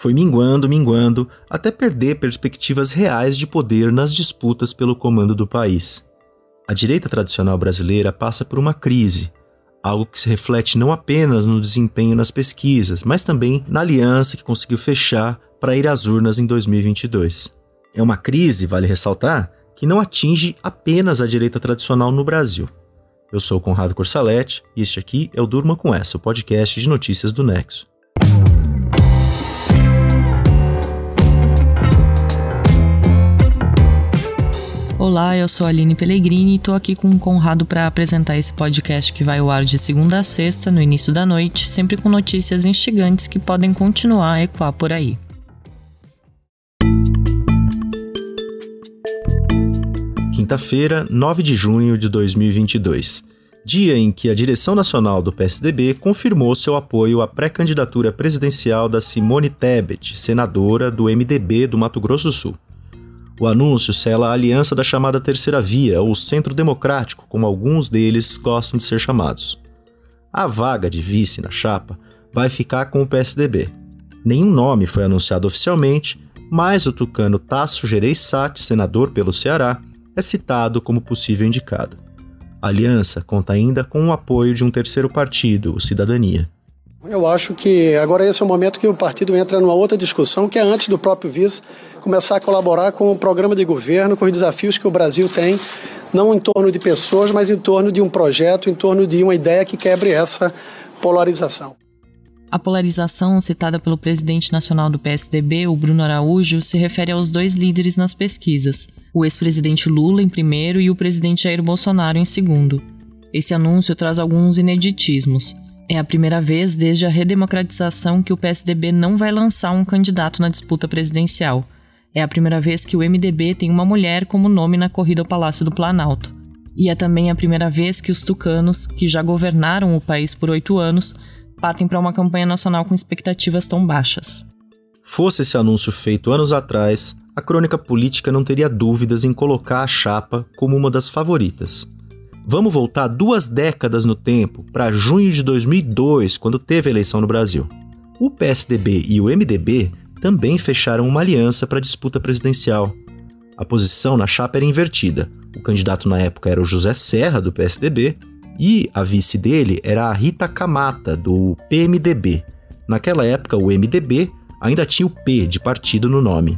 Foi minguando, até perder perspectivas reais de poder nas disputas pelo comando do país. A direita tradicional brasileira passa por uma crise, algo que se reflete não apenas no desempenho nas pesquisas, mas também na aliança que conseguiu fechar para ir às urnas em 2022. É uma crise, vale ressaltar, que não atinge apenas a direita tradicional no Brasil. Eu sou o Conrado Corsaletti e este aqui é o Durma Com Essa, o podcast de notícias do Nexo. Olá, eu sou a Aline Pellegrini e estou aqui com o Conrado para apresentar esse podcast que vai ao ar de segunda a sexta, no início da noite, sempre com notícias instigantes que podem continuar a ecoar por aí. Quinta-feira, 9 de junho de 2022, dia em que a direção nacional do PSDB confirmou seu apoio à pré-candidatura presidencial da Simone Tebet, senadora do MDB do Mato Grosso do Sul. O anúncio sela a aliança da chamada Terceira Via, ou Centro Democrático, como alguns deles gostam de ser chamados. A vaga de vice na chapa vai ficar com o PSDB. Nenhum nome foi anunciado oficialmente, mas o tucano Tasso Gereissati, senador pelo Ceará, é citado como possível indicado. A aliança conta ainda com o apoio de um terceiro partido, o Cidadania. Eu acho que agora esse é o momento que o partido entra numa outra discussão, que é antes do próprio vice começar a colaborar com o programa de governo, com os desafios que o Brasil tem, não em torno de pessoas, mas em torno de um projeto, em torno de uma ideia que quebre essa polarização. A polarização citada pelo presidente nacional do PSDB, o Bruno Araújo, se refere aos dois líderes nas pesquisas, o ex-presidente Lula em primeiro e o presidente Jair Bolsonaro em segundo. Esse anúncio traz alguns ineditismos. É a primeira vez desde a redemocratização que o PSDB não vai lançar um candidato na disputa presidencial. É a primeira vez que o MDB tem uma mulher como nome na corrida ao Palácio do Planalto. E é também a primeira vez que os tucanos, que já governaram o país por 8 anos, partem para uma campanha nacional com expectativas tão baixas. Fosse esse anúncio feito anos atrás, a crônica política não teria dúvidas em colocar a chapa como uma das favoritas. Vamos voltar 2 décadas no tempo, para junho de 2002, quando teve a eleição no Brasil. O PSDB e o MDB também fecharam uma aliança para a disputa presidencial. A posição na chapa era invertida. O candidato na época era o José Serra, do PSDB, e a vice dele era a Rita Camata, do PMDB. Naquela época, o MDB ainda tinha o P de partido no nome.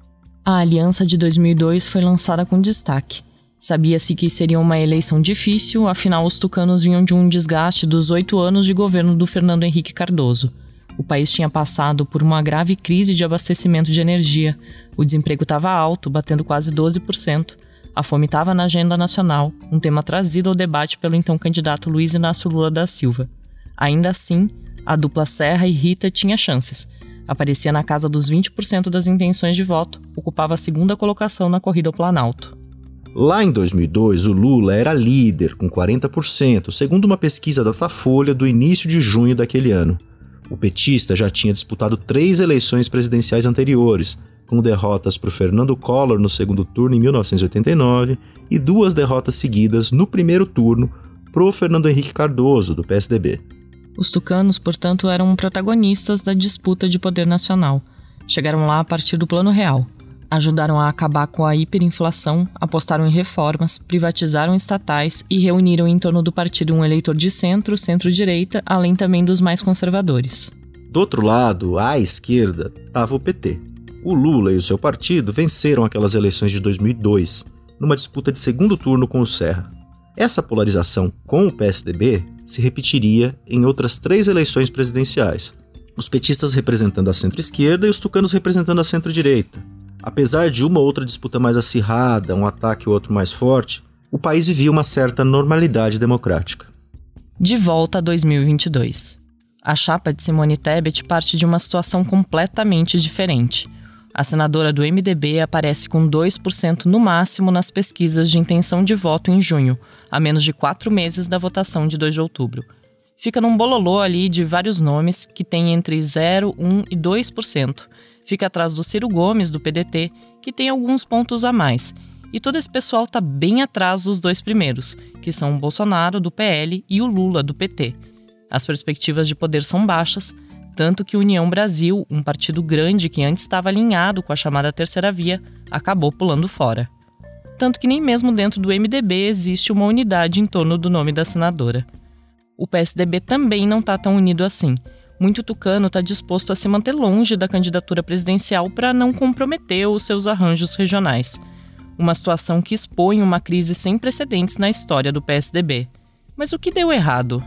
A aliança de 2002 foi lançada com destaque. Sabia-se que seria uma eleição difícil, afinal os tucanos vinham de um desgaste dos 8 anos de governo do Fernando Henrique Cardoso. O país tinha passado por uma grave crise de abastecimento de energia, o desemprego estava alto, batendo quase 12%, a fome estava na agenda nacional, um tema trazido ao debate pelo então candidato Luiz Inácio Lula da Silva. Ainda assim, a dupla Serra e Rita tinha chances. Aparecia na casa dos 20% das intenções de voto, ocupava a segunda colocação na corrida ao Planalto. Lá em 2002, o Lula era líder, com 40%, segundo uma pesquisa da Datafolha do início de junho daquele ano. O petista já tinha disputado 3 eleições presidenciais anteriores, com derrotas para o Fernando Collor no segundo turno em 1989 e 2 derrotas seguidas no primeiro turno para o Fernando Henrique Cardoso, do PSDB. Os tucanos, portanto, eram protagonistas da disputa de poder nacional. Chegaram lá a partir do Plano Real. Ajudaram a acabar com a hiperinflação, apostaram em reformas, privatizaram estatais e reuniram em torno do partido um eleitor de centro, centro-direita, além também dos mais conservadores. Do outro lado, à esquerda, estava o PT. O Lula e o seu partido venceram aquelas eleições de 2002, numa disputa de segundo turno com o Serra. Essa polarização com o PSDB se repetiria em outras 3 eleições presidenciais. Os petistas representando a centro-esquerda e os tucanos representando a centro-direita. Apesar de uma ou outra disputa mais acirrada, um ataque ou outro mais forte, o país vivia uma certa normalidade democrática. De volta a 2022. A chapa de Simone Tebet parte de uma situação completamente diferente. A senadora do MDB aparece com 2% no máximo nas pesquisas de intenção de voto em junho, a menos de 4 meses da votação de 2 de outubro. Fica num bololô ali de vários nomes que tem entre 0, 1 e 2%. Fica atrás do Ciro Gomes, do PDT, que tem alguns pontos a mais. E todo esse pessoal está bem atrás dos 2 primeiros, que são o Bolsonaro, do PL, e o Lula, do PT. As perspectivas de poder são baixas. tanto que União Brasil, um partido grande que antes estava alinhado com a chamada Terceira Via, acabou pulando fora. Tanto que nem mesmo dentro do MDB existe uma unidade em torno do nome da senadora. O PSDB também não está tão unido assim. Muito tucano está disposto a se manter longe da candidatura presidencial para não comprometer os seus arranjos regionais. Uma situação que expõe uma crise sem precedentes na história do PSDB. Mas o que deu errado?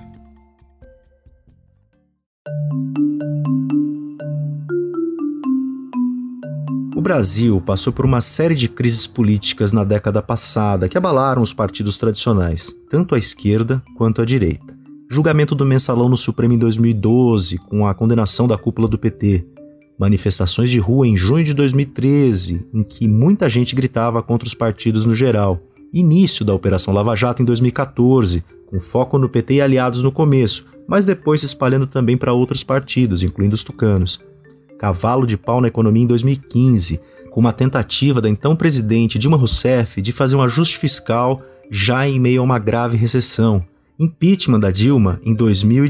O Brasil passou por uma série de crises políticas na década passada que abalaram os partidos tradicionais, tanto à esquerda quanto à direita. Julgamento do Mensalão no Supremo em 2012, com a condenação da cúpula do PT. Manifestações de rua em junho de 2013, em que muita gente gritava contra os partidos no geral. Início da Operação Lava Jato em 2014, com foco no PT e aliados no começo, mas depois se espalhando também para outros partidos, incluindo os tucanos. Cavalo de pau na economia em 2015, com uma tentativa da então presidente Dilma Rousseff de fazer um ajuste fiscal já em meio a uma grave recessão. Impeachment da Dilma em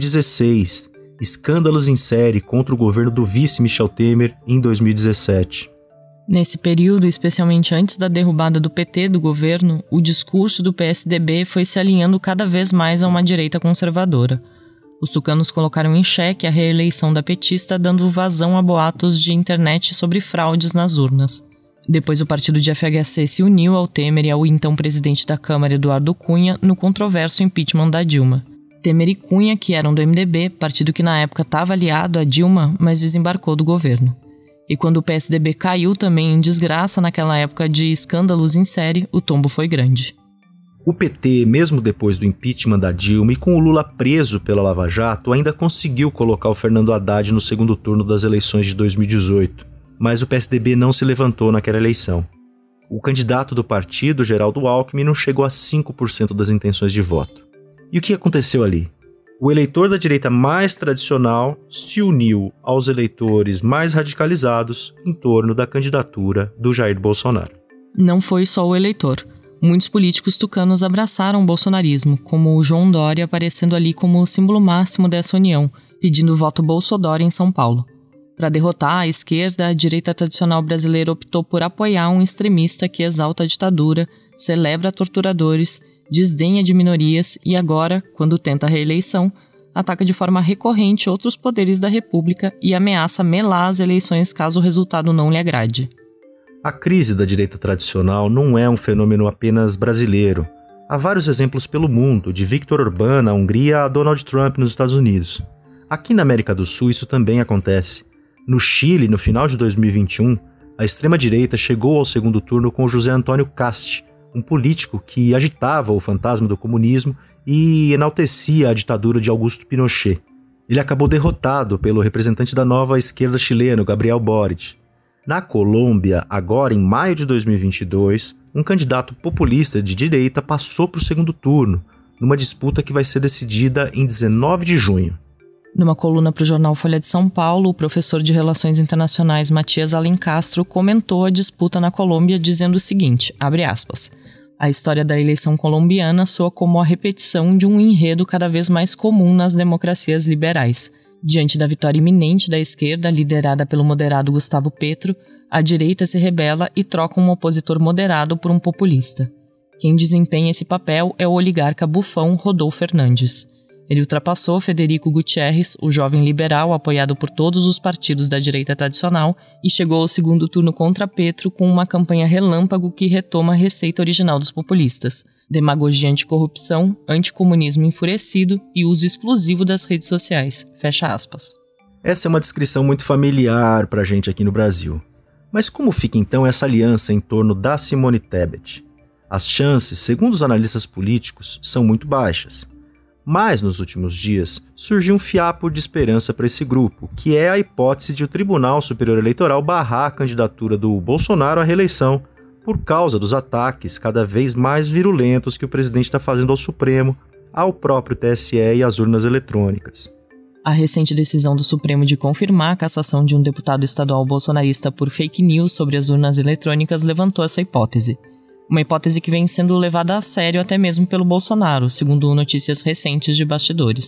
2016. Escândalos em série contra o governo do vice Michel Temer em 2017. Nesse período, especialmente antes da derrubada do PT do governo, o discurso do PSDB foi se alinhando cada vez mais a uma direita conservadora. Os tucanos colocaram em xeque a reeleição da petista, dando vazão a boatos de internet sobre fraudes nas urnas. Depois, o partido de FHC se uniu ao Temer e ao então presidente da Câmara, Eduardo Cunha, no controverso impeachment da Dilma. Temer e Cunha, que eram do MDB, partido que na época estava aliado a Dilma, mas desembarcou do governo. E quando o PSDB caiu também em desgraça naquela época de escândalos em série, o tombo foi grande. O PT, mesmo depois do impeachment da Dilma e com o Lula preso pela Lava Jato, ainda conseguiu colocar o Fernando Haddad no segundo turno das eleições de 2018. Mas o PSDB não se levantou naquela eleição. O candidato do partido, Geraldo Alckmin, não chegou a 5% das intenções de voto. E o que aconteceu ali? O eleitor da direita mais tradicional se uniu aos eleitores mais radicalizados em torno da candidatura do Jair Bolsonaro. Não foi só o eleitor. Muitos políticos tucanos abraçaram o bolsonarismo, como o João Dória aparecendo ali como o símbolo máximo dessa união, pedindo o voto Bolsodória em São Paulo. Para derrotar a esquerda, a direita tradicional brasileira optou por apoiar um extremista que exalta a ditadura, celebra torturadores, desdenha de minorias e agora, quando tenta a reeleição, ataca de forma recorrente outros poderes da República e ameaça melar as eleições caso o resultado não lhe agrade. A crise da direita tradicional não é um fenômeno apenas brasileiro. Há vários exemplos pelo mundo, de Viktor Orbán na Hungria a Donald Trump nos Estados Unidos. Aqui na América do Sul isso também acontece. No Chile, no final de 2021, a extrema-direita chegou ao segundo turno com José Antônio Kast, um político que agitava o fantasma do comunismo e enaltecia a ditadura de Augusto Pinochet. Ele acabou derrotado pelo representante da nova esquerda chilena, Gabriel Boric. Na Colômbia, agora em maio de 2022, um candidato populista de direita passou para o segundo turno, numa disputa que vai ser decidida em 19 de junho. Numa coluna para o jornal Folha de São Paulo, o professor de Relações Internacionais Matias Alencastro comentou a disputa na Colômbia dizendo o seguinte, abre aspas, a história da eleição colombiana soa como a repetição de um enredo cada vez mais comum nas democracias liberais. Diante da vitória iminente da esquerda, liderada pelo moderado Gustavo Petro, a direita se rebela e troca um opositor moderado por um populista. Quem desempenha esse papel é o oligarca bufão Rodolfo Fernandes. Ele ultrapassou Federico Gutierrez, o jovem liberal apoiado por todos os partidos da direita tradicional, e chegou ao segundo turno contra Petro com uma campanha relâmpago que retoma a receita original dos populistas: demagogia anticorrupção, anticomunismo enfurecido e uso exclusivo das redes sociais. Fecha aspas. Essa é uma descrição muito familiar para a gente aqui no Brasil. Mas como fica então essa aliança em torno da Simone Tebet? As chances, segundo os analistas políticos, são muito baixas. Mas, nos últimos dias, surgiu um fiapo de esperança para esse grupo, que é a hipótese de o Tribunal Superior Eleitoral barrar a candidatura do Bolsonaro à reeleição por causa dos ataques cada vez mais virulentos que o presidente está fazendo ao Supremo, ao próprio TSE e às urnas eletrônicas. A recente decisão do Supremo de confirmar a cassação de um deputado estadual bolsonarista por fake news sobre as urnas eletrônicas levantou essa hipótese. Uma hipótese que vem sendo levada a sério até mesmo pelo Bolsonaro, segundo notícias recentes de bastidores.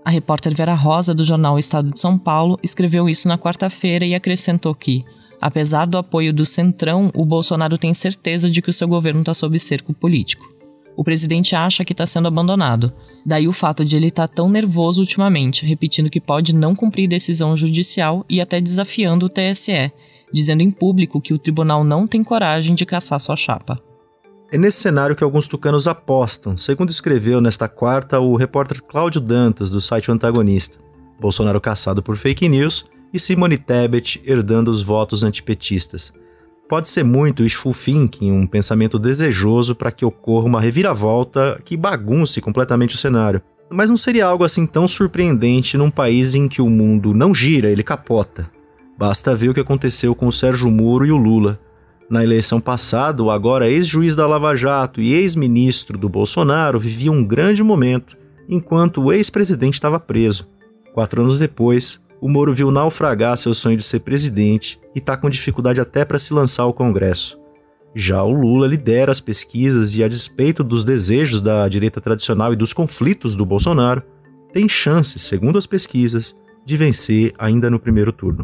A repórter Vera Rosa, do jornal Estado de São Paulo, escreveu isso na quarta-feira e acrescentou que, apesar do apoio do Centrão, o Bolsonaro tem certeza de que o seu governo está sob cerco político. O presidente acha que está sendo abandonado. Daí o fato de ele estar tão nervoso ultimamente, repetindo que pode não cumprir decisão judicial e até desafiando o TSE, dizendo em público que o tribunal não tem coragem de caçar sua chapa. É nesse cenário que alguns tucanos apostam, segundo escreveu nesta quarta o repórter Cláudio Dantas, do site O Antagonista. Bolsonaro caçado por fake news e Simone Tebet herdando os votos antipetistas. Pode ser muito wishful thinking, um pensamento desejoso para que ocorra uma reviravolta que bagunce completamente o cenário. Mas não seria algo assim tão surpreendente num país em que o mundo não gira, ele capota. Basta ver o que aconteceu com o Sérgio Moro e o Lula. Na eleição passada, o agora ex-juiz da Lava Jato e ex-ministro do Bolsonaro viviam um grande momento, enquanto o ex-presidente estava preso. 4 anos depois, o Moro viu naufragar seu sonho de ser presidente e está com dificuldade até para se lançar ao Congresso. Já o Lula lidera as pesquisas e, a despeito dos desejos da direita tradicional e dos conflitos do Bolsonaro, tem chances, segundo as pesquisas, de vencer ainda no primeiro turno.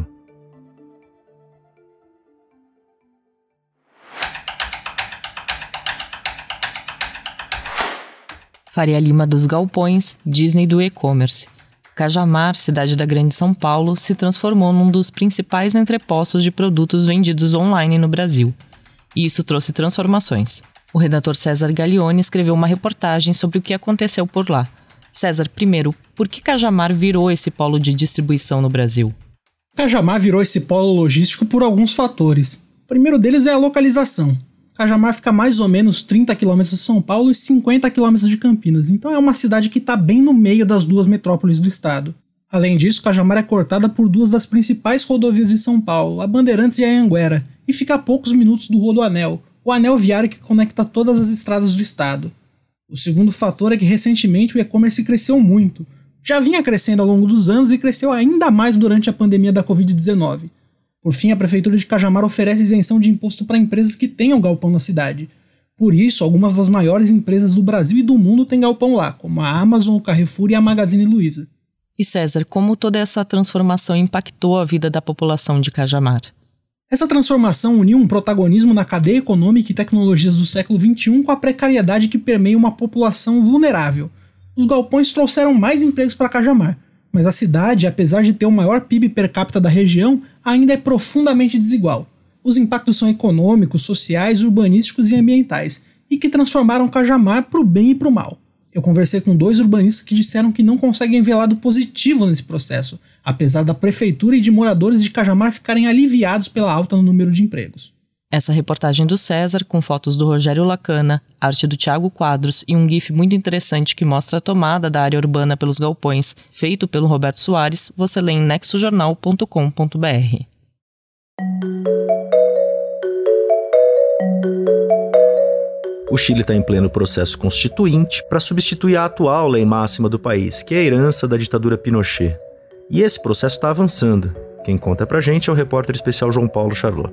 Faria Lima dos galpões, Disney do e-commerce. Cajamar, cidade da Grande São Paulo, se transformou num dos principais entrepostos de produtos vendidos online no Brasil. E isso trouxe transformações. O redator César Gaglione escreveu uma reportagem sobre o que aconteceu por lá. César, primeiro, por que Cajamar virou esse polo de distribuição no Brasil? Cajamar virou esse polo logístico por alguns fatores. O primeiro deles é a localização. Cajamar fica mais ou menos 30 km de São Paulo e 50 km de Campinas, então é uma cidade que está bem no meio das duas metrópoles do estado. Além disso, Cajamar é cortada por 2 das principais rodovias de São Paulo, a Bandeirantes e a Anhanguera, e fica a poucos minutos do Rodoanel, o anel viário que conecta todas as estradas do estado. O segundo fator é que recentemente o e-commerce cresceu muito. Já vinha crescendo ao longo dos anos e cresceu ainda mais durante a pandemia da Covid-19. Por fim, a Prefeitura de Cajamar oferece isenção de imposto para empresas que tenham galpão na cidade. Por isso, algumas das maiores empresas do Brasil e do mundo têm galpão lá, como a Amazon, o Carrefour e a Magazine Luiza. E César, como toda essa transformação impactou a vida da população de Cajamar? Essa transformação uniu um protagonismo na cadeia econômica e tecnologias do século XXI com a precariedade que permeia uma população vulnerável. Os galpões trouxeram mais empregos para Cajamar, mas a cidade, apesar de ter o maior PIB per capita da região, ainda é profundamente desigual. Os impactos são econômicos, sociais, urbanísticos e ambientais, e que transformaram Cajamar para o bem e para o mal. Eu conversei com 2 urbanistas que disseram que não conseguem ver lado positivo nesse processo, apesar da prefeitura e de moradores de Cajamar ficarem aliviados pela alta no número de empregos. Essa reportagem do César, com fotos do Rogério Lacana, arte do Thiago Quadros e um gif muito interessante que mostra a tomada da área urbana pelos galpões, feito pelo Roberto Soares, você lê em nexojornal.com.br. O Chile está em pleno processo constituinte para substituir a atual lei máxima do país, que é a herança da ditadura Pinochet. E esse processo está avançando. Quem conta pra gente é o repórter especial João Paulo Charlot.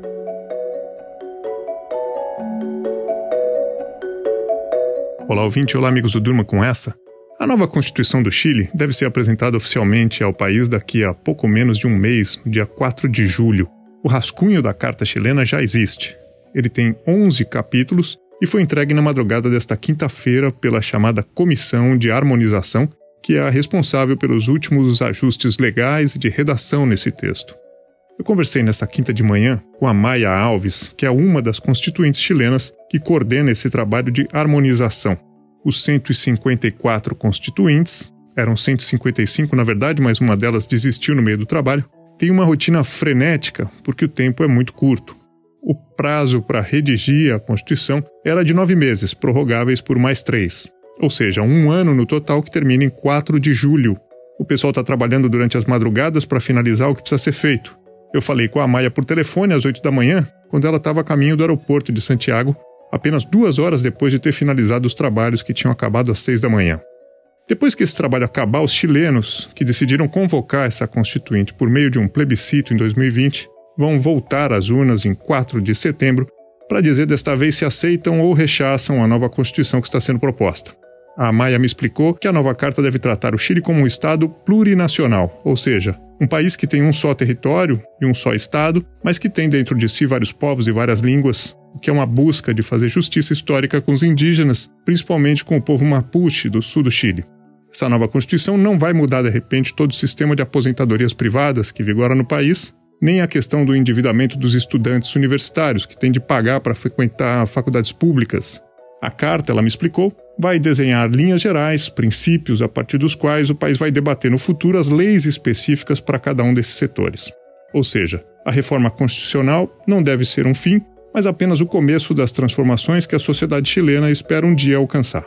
Olá, ouvinte. Olá, amigos do Durma com Essa. A nova Constituição do Chile deve ser apresentada oficialmente ao país daqui a pouco menos de um mês, no dia 4 de julho. O rascunho da Carta chilena já existe. Ele tem 11 capítulos e foi entregue na madrugada desta quinta-feira pela chamada Comissão de Harmonização, que é a responsável pelos últimos ajustes legais e de redação nesse texto. Eu conversei nesta quinta de manhã com a Maya Alves, que é uma das constituintes chilenas que coordena esse trabalho de harmonização. Os 154 constituintes, eram 155 na verdade, mas uma delas desistiu no meio do trabalho, tem uma rotina frenética porque o tempo é muito curto. O prazo para redigir a Constituição era de 9 meses, prorrogáveis por mais 3. Ou seja, 1 ano no total que termina em 4 de julho. O pessoal está trabalhando durante as madrugadas para finalizar o que precisa ser feito. Eu falei com a Maia por telefone às 8 da manhã, quando ela estava a caminho do aeroporto de Santiago, apenas 2 horas depois de ter finalizado os trabalhos que tinham acabado às 6 da manhã. Depois que esse trabalho acabar, os chilenos, que decidiram convocar essa constituinte por meio de um plebiscito em 2020, vão voltar às urnas em 4 de setembro para dizer desta vez se aceitam ou rechaçam a nova Constituição que está sendo proposta. A Maia me explicou que a nova carta deve tratar o Chile como um estado plurinacional, ou seja, um país que tem um só território e um só estado, mas que tem dentro de si vários povos e várias línguas, o que é uma busca de fazer justiça histórica com os indígenas, principalmente com o povo Mapuche do sul do Chile. Essa nova Constituição não vai mudar de repente todo o sistema de aposentadorias privadas que vigora no país, nem a questão do endividamento dos estudantes universitários, que têm de pagar para frequentar faculdades públicas. A carta, ela me explicou, vai desenhar linhas gerais, princípios a partir dos quais o país vai debater no futuro as leis específicas para cada um desses setores. Ou seja, a reforma constitucional não deve ser um fim, mas apenas o começo das transformações que a sociedade chilena espera um dia alcançar.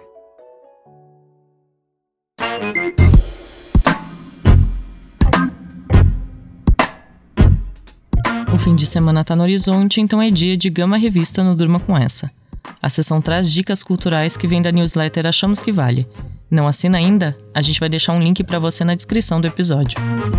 O fim de semana tá no horizonte, então é dia de Gama Revista no Durma Com Essa. A sessão traz dicas culturais que vem da newsletter Achamos que Vale. Não assina ainda? A gente vai deixar um link para você na descrição do episódio.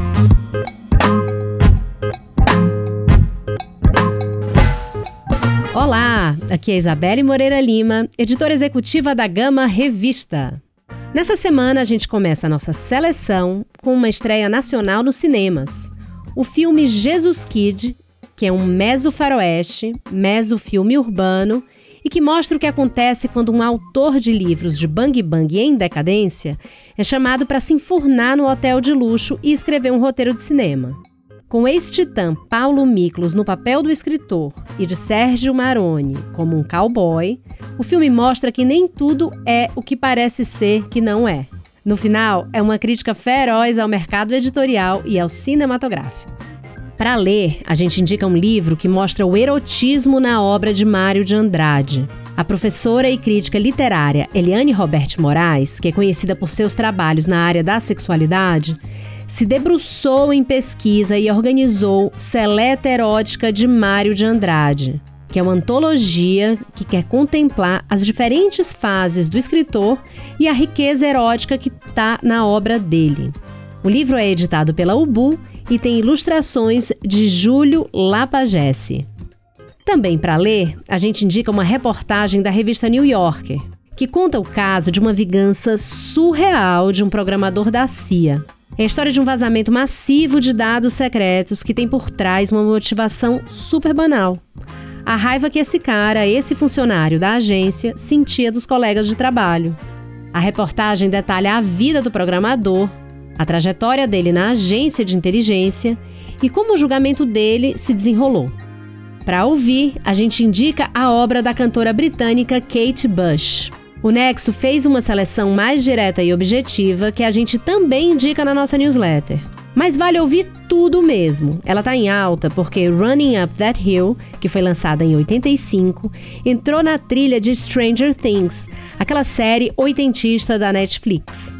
Olá, aqui é Isabelle Moreira Lima, editora executiva da Gama Revista. Nessa semana a gente começa a nossa seleção com uma estreia nacional nos cinemas. O filme Jesus Kid, que é um meso-faroeste, meso-filme urbano, e que mostra o que acontece quando um autor de livros de bang bang em decadência é chamado para se enfurnar no hotel de luxo e escrever um roteiro de cinema. Com o ex-titã Paulo Miklos no papel do escritor e de Sérgio Maroni como um cowboy, o filme mostra que nem tudo é o que parece ser que não é. No final, é uma crítica feroz ao mercado editorial e ao cinematográfico. Para ler, a gente indica um livro que mostra o erotismo na obra de Mário de Andrade. A professora e crítica literária Eliane Roberti Moraes, que é conhecida por seus trabalhos na área da sexualidade, se debruçou em pesquisa e organizou Seleta Erótica de Mário de Andrade, que é uma antologia que quer contemplar as diferentes fases do escritor e a riqueza erótica que está na obra dele. O livro é editado pela Ubu e tem ilustrações de Júlio Lapagesse. Também para ler, a gente indica uma reportagem da revista New Yorker, que conta o caso de uma vingança surreal de um programador da CIA. É a história de um vazamento massivo de dados secretos que tem por trás uma motivação super banal. A raiva que esse funcionário da agência, sentia dos colegas de trabalho. A reportagem detalha a vida do programador, a trajetória dele na agência de inteligência e como o julgamento dele se desenrolou. Para ouvir, a gente indica a obra da cantora britânica Kate Bush. O Nexo fez uma seleção mais direta e objetiva que a gente também indica na nossa newsletter. Mas vale ouvir tudo mesmo. Ela tá em alta porque Running Up That Hill, que foi lançada em 85, entrou na trilha de Stranger Things, aquela série oitentista da Netflix.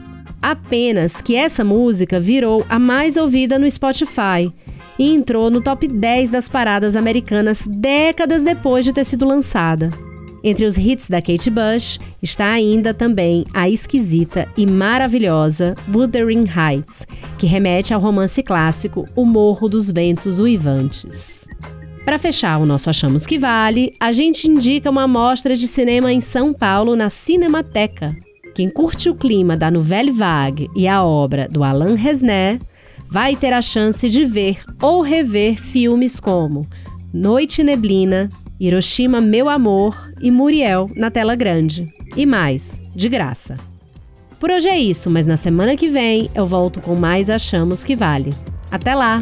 Apenas que essa música virou a mais ouvida no Spotify e entrou no top 10 das paradas americanas décadas depois de ter sido lançada. Entre os hits da Kate Bush está ainda também a esquisita e maravilhosa Wuthering Heights, que remete ao romance clássico O Morro dos Ventos Uivantes. Para fechar o nosso Achamos que Vale, a gente indica uma mostra de cinema em São Paulo na Cinemateca. Quem curte o clima da Nouvelle Vague e a obra do Alain Resnais vai ter a chance de ver ou rever filmes como Noite e Neblina, Hiroshima, Meu Amor e Muriel na tela grande. E mais, de graça. Por hoje é isso, mas na semana que vem eu volto com mais Achamos que Vale. Até lá!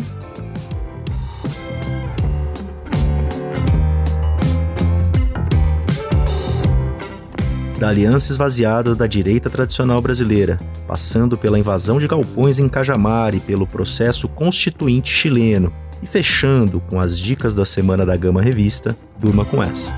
Da aliança esvaziada da direita tradicional brasileira, passando pela invasão de galpões em Cajamar e pelo processo constituinte chileno, e fechando com as dicas da semana da Gama Revista, Durma Com Essa.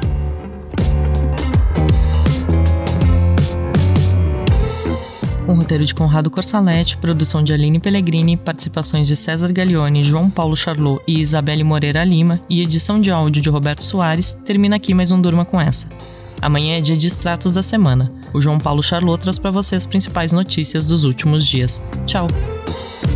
Com roteiro de Conrado Corsaletti, produção de Aline Pellegrini, participações de César Gaglione, João Paulo Charlot e Isabelle Moreira Lima e edição de áudio de Roberto Soares, termina aqui mais um Durma Com Essa. Amanhã é dia de extratos da semana. O João Paulo Charlot traz para você as principais notícias dos últimos dias. Tchau!